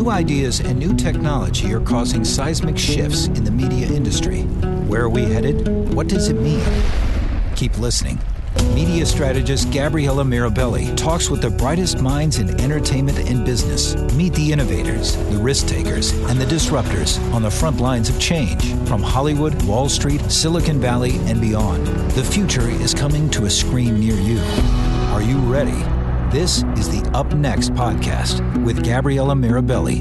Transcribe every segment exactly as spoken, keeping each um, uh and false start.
New ideas and new technology are causing seismic shifts in the media industry. Where are we headed? What does it mean? Keep listening. Media strategist Gabriella Mirabelli talks with the brightest minds in entertainment and business. Meet the innovators, the risk takers, and the disruptors on the front lines of change from Hollywood, Wall Street, Silicon Valley, and beyond. The future is coming to a screen near you. Are you ready? This is the Up Next podcast with Gabriella Mirabelli.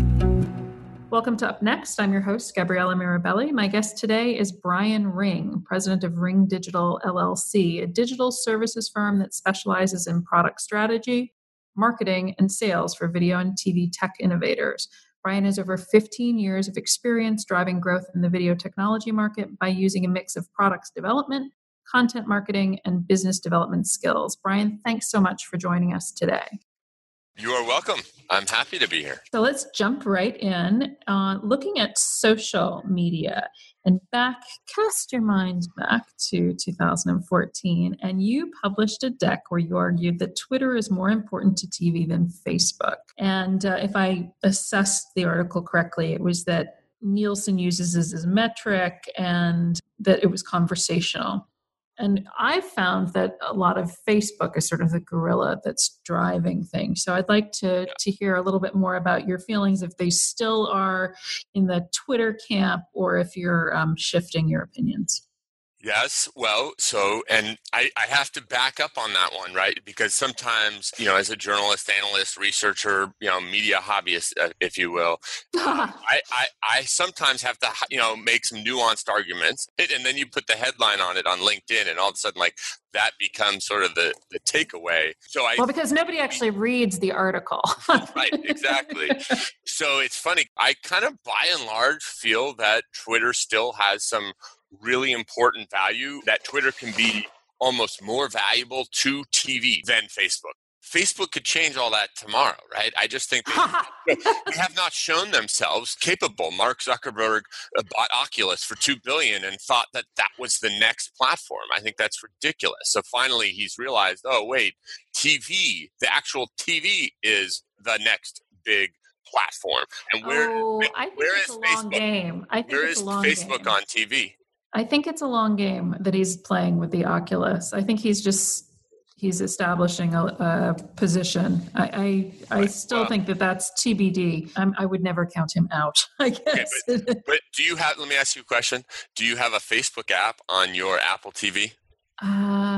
Welcome to Up Next. I'm your host, Gabriella Mirabelli. My guest today is Brian Ring, president of Ring Digital L L C, a digital services firm that specializes in product strategy, marketing, and sales for video and T V tech innovators. Brian has over fifteen years of experience driving growth in the video technology market by using a mix of products development, content marketing, and business development skills. Brian, thanks so much for joining us today. You are welcome. I'm happy to be here. So let's jump right in. Uh, looking at social media and back, cast your mind back to two thousand fourteen, and you published a deck where you argued that Twitter is more important to T V than Facebook. And uh, if I assessed the article correctly, it was that Nielsen uses this as a metric and that it was conversational. And I found that a lot of Facebook is sort of the gorilla that's driving things. So I'd like to, to hear a little bit more about your feelings, if they still are in the Twitter camp or if you're um, shifting your opinions. Yes. Well, so, and I, I have to back up on that one, right? Because sometimes, you know, as a journalist, analyst, researcher, you know, media hobbyist, uh, if you will, uh, I, I, I sometimes have to, you know, make some nuanced arguments. And then you put the headline on it on LinkedIn and all of a sudden, like, that becomes sort of the, the takeaway. So I, well, because nobody actually reads the article. Right, exactly. So it's funny. I kind of, by and large, feel that Twitter still has some really important value, that Twitter can be almost more valuable to T V than Facebook. Facebook could change all that tomorrow, right? I just think they, they have not shown themselves capable. Mark Zuckerberg bought Oculus for two billion dollars and thought that that was the next platform. I think that's ridiculous. So finally he's realized, oh, wait, T V, the actual T V is the next big platform. And where, oh, I think where it's is a long Facebook? game. I think Where it's is a long Facebook game. on T V? I think it's a long game that he's playing with the Oculus. I think he's just he's establishing a, a position. I I, I Right. still Well, think that that's T B D. I'm, I would never count him out, I guess. Okay, but, but do you have? Let me ask you a question. Do you have a Facebook app on your Apple T V? uh,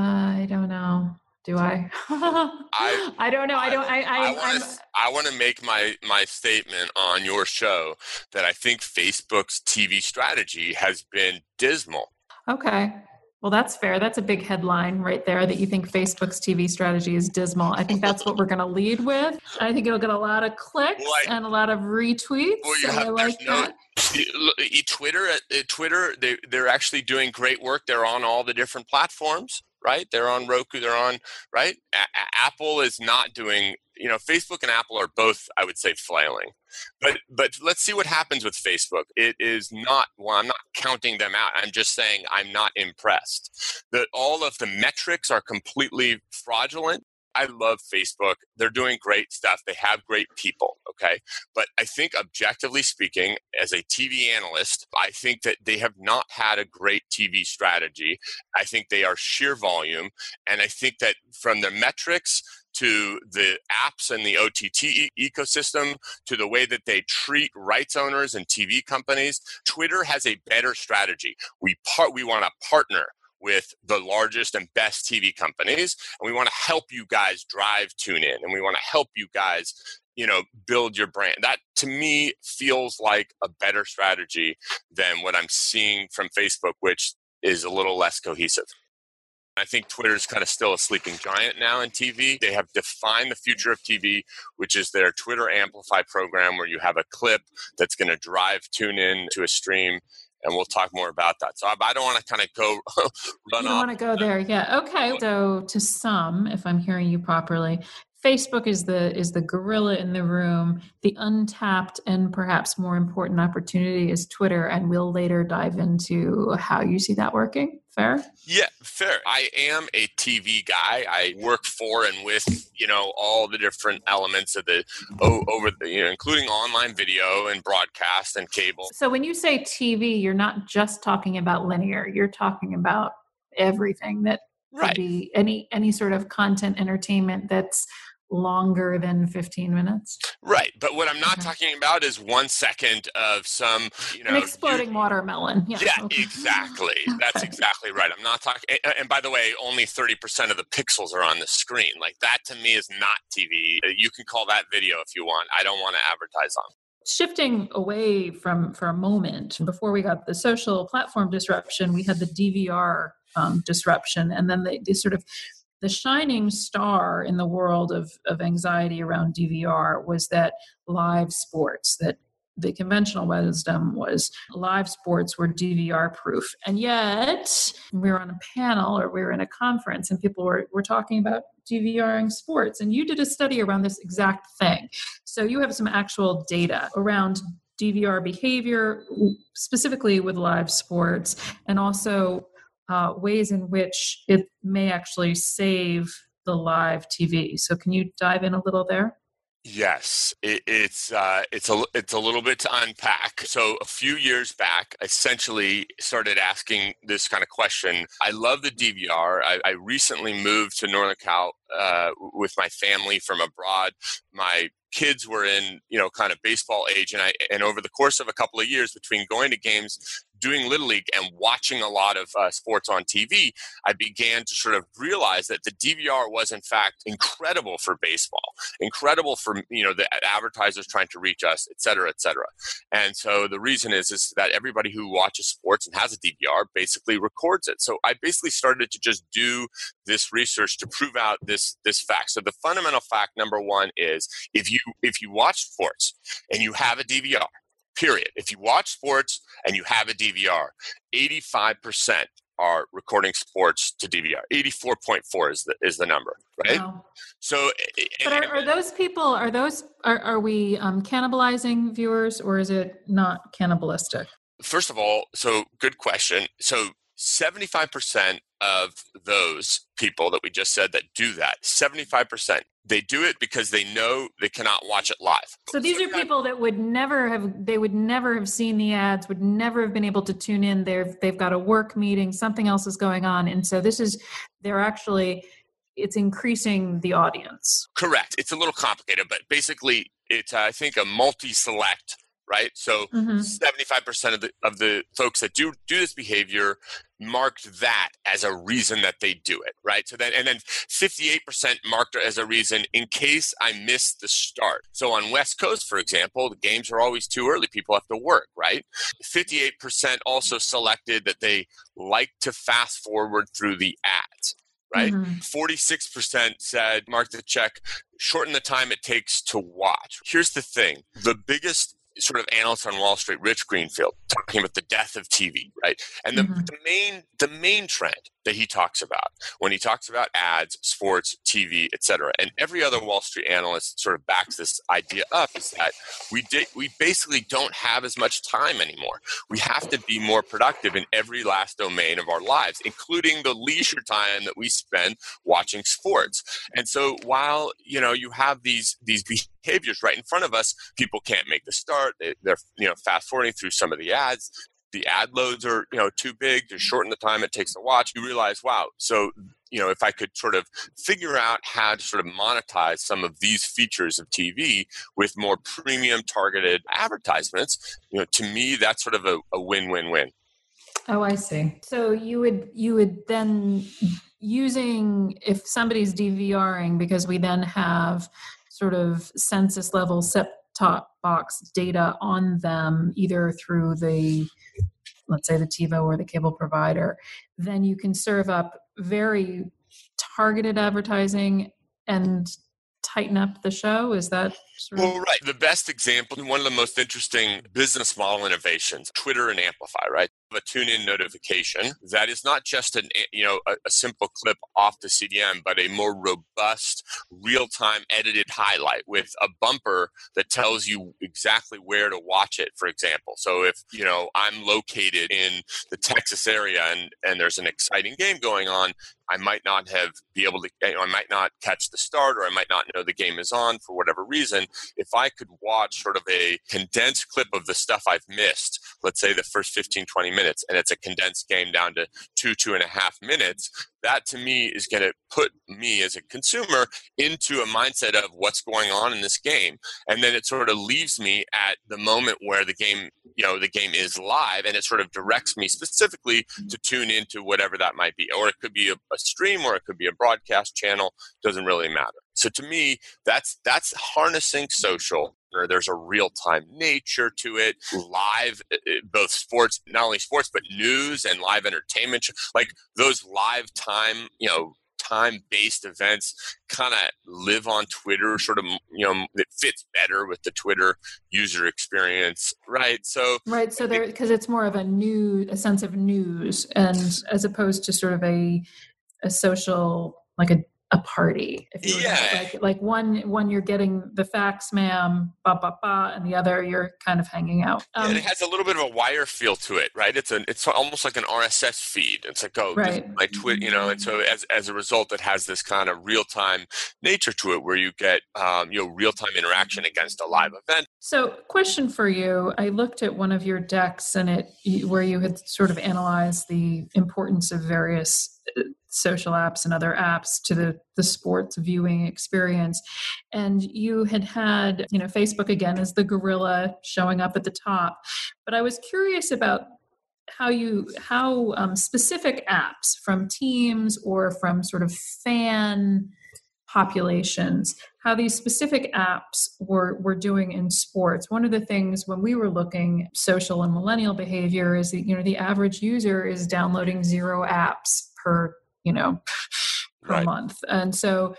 I don't know. Do I? I, I don't know. I, I don't. I. I, I want to. I want to make my my statement on your show that I think Facebook's T V strategy has been dismal. Okay. Well, that's fair. That's a big headline right there, that you think Facebook's T V strategy is dismal. I think that's what we're going to lead with. I think it'll get a lot of clicks well, I, and a lot of retweets. Well, you so have, I like no, that. Twitter, Twitter, they, they're actually doing great work. They're on all the different platforms, right? They're on Roku. They're on, right? A- Apple is not doing, you know, Facebook and Apple are both, I would say, flailing. But but let's see what happens with Facebook. It is not, well, I'm not counting them out. I'm just saying I'm not impressed. That all of the metrics are completely fraudulent. I love Facebook. They're doing great stuff. They have great people, okay? But I think objectively speaking, as a T V analyst, I think that they have not had a great T V strategy. I think they are sheer volume. And I think that from the metrics to the apps and the O T T e- ecosystem, to the way that they treat rights owners and T V companies, Twitter has a better strategy. We part, we want to partner with the largest and best T V companies, and we want to help you guys drive tune in, and we want to help you guys, you know, build your brand. That to me feels like a better strategy than what I'm seeing from Facebook, which is a little less cohesive. I think Twitter's kind of still a sleeping giant now in T V. They have defined the future of T V, which is their Twitter Amplify program, where you have a clip that's going to drive tune in to a stream. And we'll talk more about that. So I, I don't want to kind of go run You don't off. want to go there. Yeah. Okay. So to some, if I'm hearing you properly, Facebook is the is the gorilla in the room. The untapped and perhaps more important opportunity is Twitter, and we'll later dive into how you see that working. Fair? Yeah, fair. I am a T V guy. I work for and with, you know, all the different elements of the oh, over the, you know, including online video and broadcast and cable. So when you say T V, you're not just talking about linear. You're talking about everything that could Right. be any any sort of content entertainment that's longer than fifteen minutes. Right. But what I'm not Okay. talking about is one second of some, you know, An exploding you, watermelon. Yeah, Yeah, okay. exactly. That's Okay. exactly right. I'm not talking, and, and by the way, only thirty percent of the pixels are on the screen. Like that to me is not T V. You can call that video if you want. I don't want to advertise on. Shifting away from for a moment, before we got the social platform disruption, we had the D V R um, disruption, and then the, the sort of the shining star in the world of, of anxiety around D V R was that live sports, that the conventional wisdom was live sports were D V R proof. And yet we were on a panel or we were in a conference and people were, were talking about DVRing sports. And you did a study around this exact thing. So you have some actual data around D V R behavior, specifically with live sports, and also uh, ways in which it may actually save the live T V. So can you dive in a little there? Yes, it, it's uh, it's a it's a little bit to unpack. So a few years back, I essentially started asking this kind of question. I love the D V R. I, I recently moved to Northern Cal uh, with my family from abroad. My kids were in, you know, kind of baseball age, and I and over the course of a couple of years, between going to games, doing Little League, and watching a lot of uh, sports on T V, I began to sort of realize that the D V R was in fact incredible for baseball, incredible for, you know, the advertisers trying to reach us, et cetera, et cetera. And so the reason is is that everybody who watches sports and has a D V R basically records it. So I basically started to just do this research to prove out this this fact. So the fundamental fact number one is if you if you watch sports and you have a D V R, period. If you watch sports and you have a D V R, eighty-five percent are recording sports to D V R. eighty-four point four is the is the number, right? Wow. So, But are, are those people? Are those? Are, are we um, cannibalizing viewers, or is it not cannibalistic? first of all, so good question. So seventy-five percent of those people that we just said that do that, seventy-five percent, they do it because they know they cannot watch it live. So these are people that would never have, they would never have seen the ads, would never have been able to tune in. They've, they've got a work meeting, something else is going on. And so this is, they're actually, it's increasing the audience. Correct. It's a little complicated, but basically it's, uh, I think, a multi-select, right? So Mm-hmm. seventy-five percent of the of the folks that do do this behavior marked that as a reason that they do it, right? So then, and then fifty-eight percent marked it as a reason in case I miss the start. So on West Coast, for example, the games are always too early. People have to work, right? fifty-eight percent also selected that they like to fast forward through the ads. Right? Mm-hmm. forty-six percent said, mark the check, shorten the time it takes to watch. Here's the thing. The biggest sort of analyst on Wall Street, Rich Greenfield, talking about the death of T V, right? And the, Mm-hmm. the main the main trend that he talks about when he talks about ads, sports, T V, et cetera, and every other Wall Street analyst sort of backs this idea up, is that we did, we basically don't have as much time anymore. We have to be more productive in every last domain of our lives, including the leisure time that we spend watching sports. And so while, you know, you have these these behaviors right in front of us, people can't make the start. They, they're, you know, fast forwarding through some of the ads. The ad loads are, you know, too big to shorten the time it takes to watch. You realize, wow, so, you know, if I could sort of figure out how to sort of monetize some of these features of T V with more premium targeted advertisements, you know, to me, that's sort of a, a win-win-win. Oh, I see. So you would, you would then using, if somebody's DVRing, because we then have sort of census level set-top box data on them, either through the, let's say the TiVo or the cable provider, then you can serve up very targeted advertising and tighten up the show. Is that sort of... Well, right. The best example, one of the most interesting business model innovations, Twitter and Amplify, right? a tune-in notification that is not just an you know a, a simple clip off the C D M, but a more robust, real-time edited highlight with a bumper that tells you exactly where to watch it. For example, so if you know I'm located in the Texas area and and there's an exciting game going on, I might not have be able to, you know, I might not catch the start, or I might not know the game is on for whatever reason. If I could watch sort of a condensed clip of the stuff I've missed, let's say the first fifteen, twenty minutes, and it's a condensed game down to two, two and a half minutes, that to me is going to put me as a consumer into a mindset of what's going on in this game. And then it sort of leaves me at the moment where the game, you know, the game is live, and it sort of directs me specifically to tune into whatever that might be. Or it could be a, a stream, or it could be a broadcast channel, doesn't really matter. So to me, that's that's harnessing social. Or there's a real-time nature to it, live, both sports, not only sports, but news and live entertainment. Like those live time, you know, time-based events kind of live on Twitter, sort of, you know, it fits better with the Twitter user experience, right? So, right. So there, because it's more of a new, a sense of news, and as opposed to sort of a, a social, like a, a party, if you yeah, were, like like one one you're getting the facts, ma'am, ba ba ba, and the other you're kind of hanging out. Um, yeah, and it has a little bit of a wire feel to it, right? It's an it's almost like an R S S feed. It's like, oh, right. this is my tweet, you know. And so as as a result, it has this kind of real time nature to it, where you get um, you know real time interaction against a live event. So, question for you: I looked at one of your decks, and it where you had sort of analyzed the importance of various social apps and other apps to the, the sports viewing experience. And you had had, you know, Facebook again as the gorilla showing up at the top. But I was curious about how you, how um, specific apps from teams or from sort of fan populations, how these specific apps were, were doing in sports. One of the things when we were looking social and millennial behavior is that, you know, the average user is downloading zero apps per you know, per right. month. And so,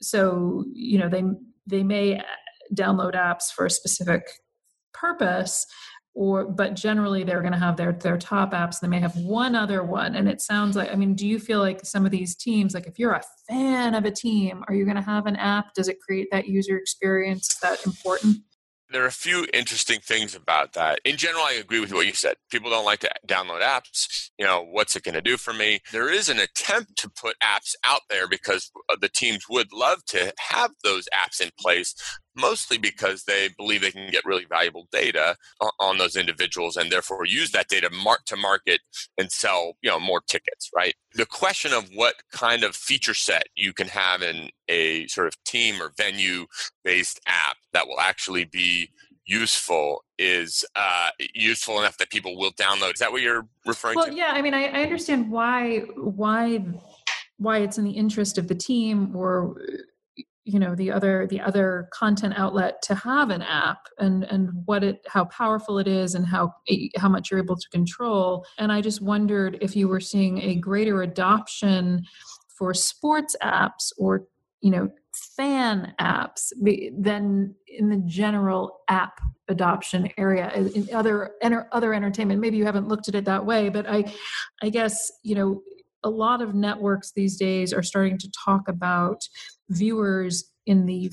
so, you know, they, they may download apps for a specific purpose, or, but generally they're going to have their, their top apps. They may have one other one. And it sounds like, I mean, do you feel like some of these teams, like if you're a fan of a team, are you going to have an app? Does it create that user experience? Is that important? There are a few interesting things about that. In general, I agree with what you said. People don't like to download apps. You know, what's it going to do for me? There is an attempt to put apps out there because the teams would love to have those apps in place, mostly because they believe they can get really valuable data on those individuals and therefore use that data mark to market and sell, you know, more tickets, right? The question of what kind of feature set you can have in a sort of team or venue-based app that will actually be useful is uh, useful enough that people will download. Is that what you're referring well, to? Well, yeah. I mean, I, I understand why why why it's in the interest of the team or you know the other the other content outlet to have an app and and what it how powerful it is and how how much you're able to control. And I just wondered if you were seeing a greater adoption for sports apps or you know fan apps than in the general app adoption area in other other entertainment. Maybe you haven't looked at it that way, but I I guess you know a lot of networks these days are starting to talk about viewers in the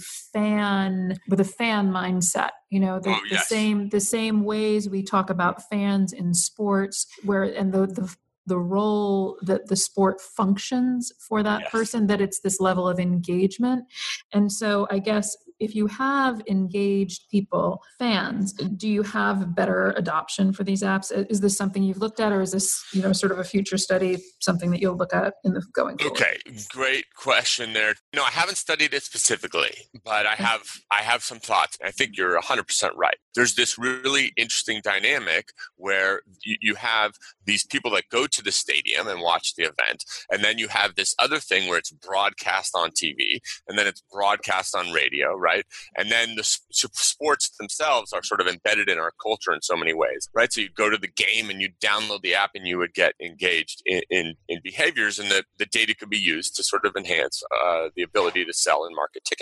fan with a fan mindset, you know, the, oh, yes. the same the same ways we talk about fans in sports, where and the the the role that the sport functions for that yes. person, that it's this level of engagement. And so I guess if you have engaged people, fans, do you have better adoption for these apps? Is this something you've looked at, or is this, you know, sort of a future study, something that you'll look at in the going forward? Okay, great question there. No, I haven't studied it specifically, but I have I have some thoughts. I think you're one hundred percent right. There's this really interesting dynamic where you, you have these people that go to the stadium and watch the event, and then you have this other thing where it's broadcast on T V, and then it's broadcast on radio, right? And then the sports themselves are sort of embedded in our culture in so many ways, right? So you go to the game and you download the app and you would get engaged in, in, in behaviors, and the, the data could be used to sort of enhance uh, the ability to sell and market tickets.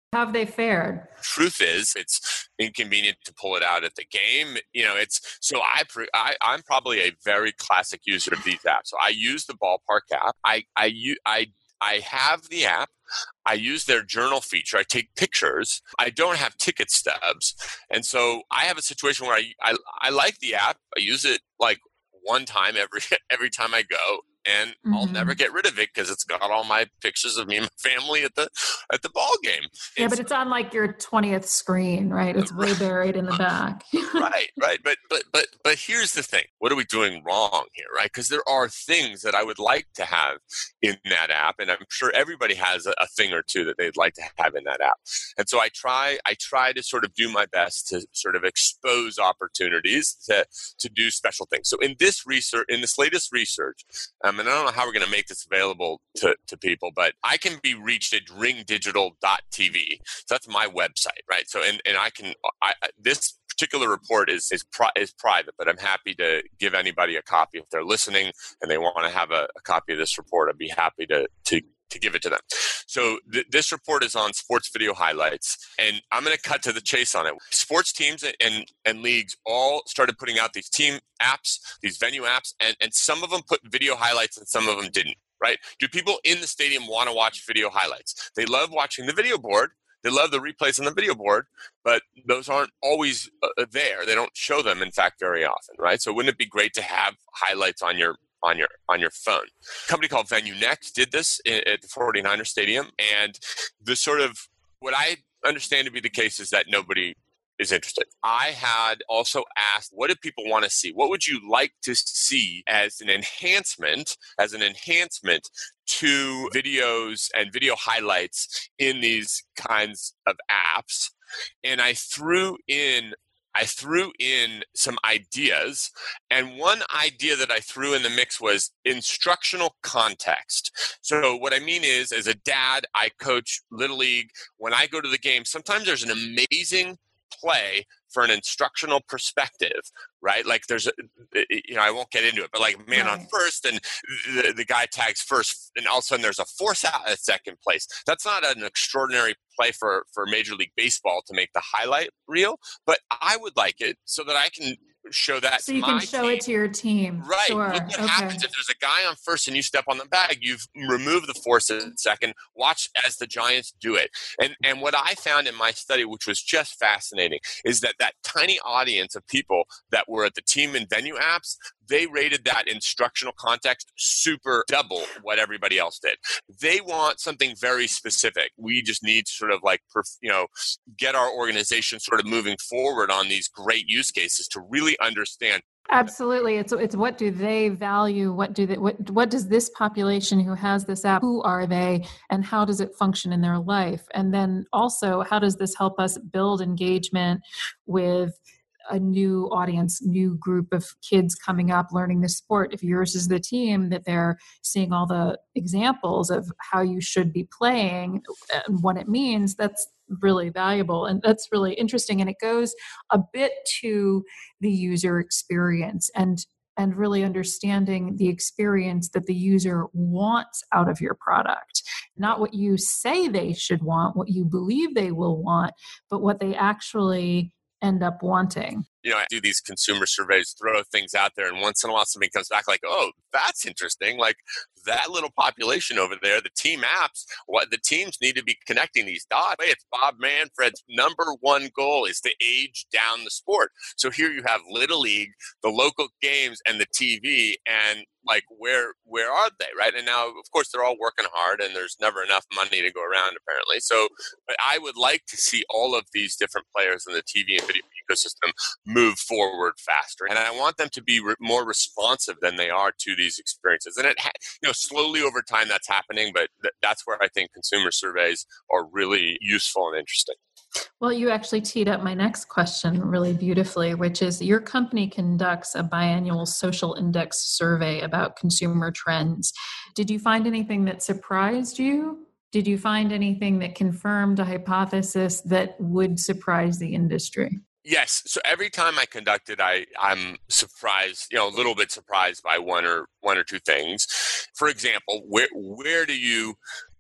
How have they fared? Truth is, it's inconvenient to pull it out at the game. You know, it's so I, pre, I I'm probably a very classic user of these apps. So I use the Ballpark app. I I I I have the app. I use their journal feature. I take pictures. I don't have ticket stubs, and so I have a situation where I I, I like the app. I use it like one time every every time I go. And mm-hmm. I'll never get rid of it because it's got all my pictures of me and my family at the at the ball game. Yeah, it's, but it's on like your twentieth screen, right? It's way buried in the back. right, right. But but but but here's the thing: what are we doing wrong here, right? Because there are things that I would like to have in that app, and I'm sure everybody has a, a thing or two that they'd like to have in that app. And so I try I try to sort of do my best to sort of expose opportunities to to do special things. So in this research, in this latest research. Um, and I don't know how we're going to make this available to, to people, but I can be reached at ring digital dot t v. So that's my website, right? So, and, and I can, I, this particular report is is, pri- is private, but I'm happy to give anybody a copy if they're listening and they want to have a, a copy of this report. I'd be happy to to to give it to them. So th- this report is on sports video highlights, and I'm going to cut to the chase on it. Sports teams and, and leagues all started putting out these team apps, these venue apps, and, and some of them put video highlights and some of them didn't, right? Do people in the stadium want to watch video highlights? They love watching the video board. They love the replays on the video board, but those aren't always uh, there. They don't show them, in fact, very often, right? So wouldn't it be great to have highlights on your on your on your phone? A company called VenueNext did this at the forty-niners Stadium, and the sort of what I understand to be the case is that nobody is interested. I had also asked, what do people want to see? What would you like to see as an enhancement, as an enhancement to videos and video highlights in these kinds of apps? And I threw in I threw in some ideas, and one idea that I threw in the mix was instructional context. So what I mean is, as a dad, I coach Little League. When I go to the game, sometimes there's an amazing play for an instructional perspective, right? Like there's, a, you know, I won't get into it, but like man right. on first, and the, the guy tags first, and all of a sudden there's a force out at second place. That's not an extraordinary play for, for Major League Baseball to make the highlight reel, but I would like it so that I can show that so to you can my show team. it to your team. Right. Sure. Look what okay. happens if there's a guy on first and you step on the bag. You've removed the force in second. Watch as the Giants do it. And and what I found in my study, which was just fascinating, is that that tiny audience of people that were at the team and venue apps, they rated that instructional context super double what everybody else did. They want something very specific. We just need to sort of like, you know, get our organization sort of moving forward on these great use cases to really understand. Absolutely. It's it's what do they value? What do they what what does this population who has this app, who are they, and how does it function in their life? And then also, how does this help us build engagement with a new audience, new group of kids coming up learning the sport? If yours is the team, that they're seeing all the examples of how you should be playing and what it means, that's really valuable. And that's really interesting. And it goes a bit to the user experience and and really understanding the experience that the user wants out of your product. Not what you say they should want, what you believe they will want, but what they actually end up wanting. You know, I do these consumer surveys, throw things out there, and once in a while somebody comes back like, oh, that's interesting. Like that little population over there, the team apps, what the teams need to be connecting these dots. It's Bob Manfred's number one goal is to age down the sport. So here you have Little League, the local games, and the T V, and like where where are they, right? And now, of course, they're all working hard, and there's never enough money to go around, apparently. So but I would like to see all of these different players in the T V and video ecosystem move forward faster, and I want them to be re- more responsive than they are to these experiences. And it, ha- you know, slowly over time that's happening, but th- that's where I think consumer surveys are really useful and interesting. Well, you actually teed up my next question really beautifully, which is your company conducts a biannual social index survey about consumer trends. Did you find anything that surprised you? Did you find anything that confirmed a hypothesis that would surprise the industry? Yes. So every time I conduct it, I, I'm surprised, you know, a little bit surprised by one or one or two things. For example, where where do you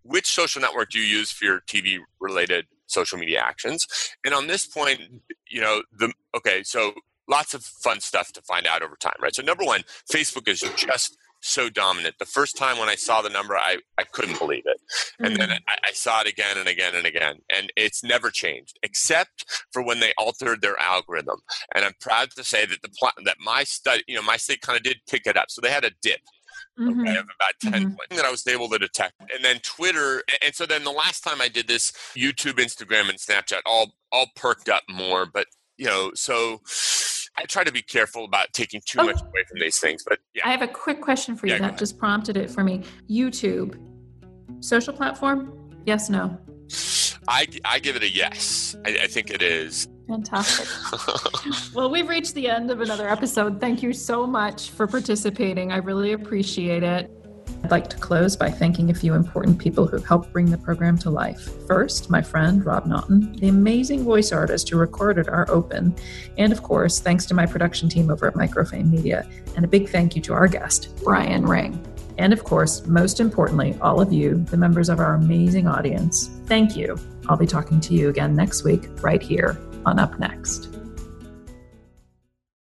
which social network do you use for your T V related social media actions? And on this point, you know, the okay, so lots of fun stuff to find out over time, right? So number one, Facebook is just so dominant. The first time when I saw the number, I, I couldn't believe it. And mm-hmm. then I, I saw it again and again and again. And it's never changed, except for when they altered their algorithm. And I'm proud to say that the pl- that my study, you know, my state kind of did pick it up. So they had a dip. Mm-hmm. Okay, of about ten mm-hmm. points that I was able to detect. And then Twitter, and so then the last time I did this, YouTube, Instagram, and Snapchat all all perked up more. But, you know, so I try to be careful about taking too oh. much away from these things. But yeah. I have a quick question for you yeah, that just prompted it for me. YouTube, social platform? Yes, no? I, I give it a yes. I, I think it is. Fantastic. Well, we've reached the end of another episode. Thank you so much for participating. I really appreciate it. I'd like to close by thanking a few important people who've helped bring the program to life. First, my friend, Rob Naughton, the amazing voice artist who recorded our open. And of course, thanks to my production team over at Microfame Media. And a big thank you to our guest, Brian Ring. And of course, most importantly, all of you, the members of our amazing audience, thank you. I'll be talking to you again next week, right here on Up Next.